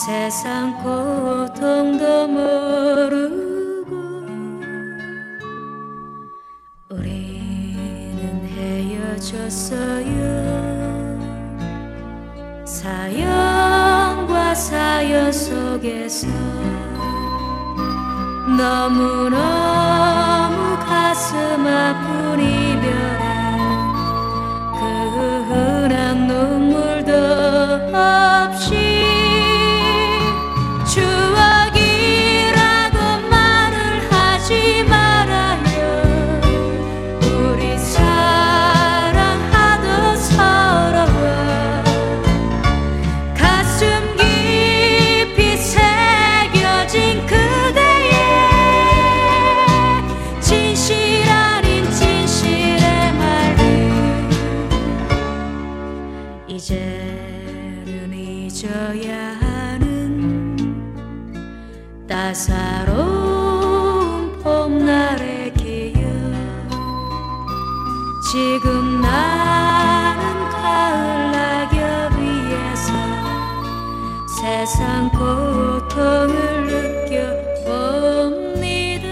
세상 고통도 모르고 우리는 헤어졌어요. 사연과 사연 속에서 너무너무 가슴 아픈 이별에 그 흔한 눈물도 없이 추억이라고 말을 하지 말아요. 우리 사랑하던 서로와 가슴 깊이 새겨진 그대의 진실 아닌 진실의 말들 이제는 잊어야 따사로운 봄날의 기억 지금 나는 가을 낙엽 위에서 세상 고통을 느껴봅니다.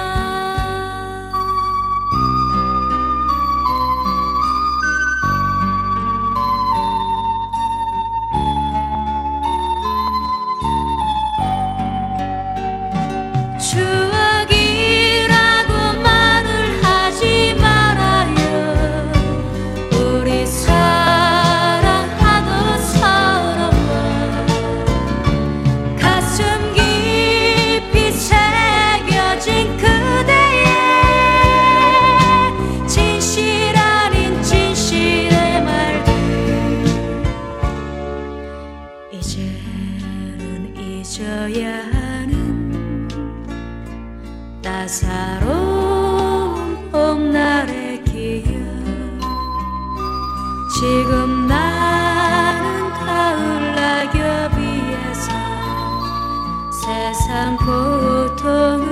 추억이라고 말을 하지 말아요. 우리 사랑하던 서로와 가슴 깊이 새겨진 그대의 진실 아닌 진실의 말들 이제는 잊어야 하는 따사로운 봄날의 기억 지금 나는 가을 낙엽 위에서 세상 고통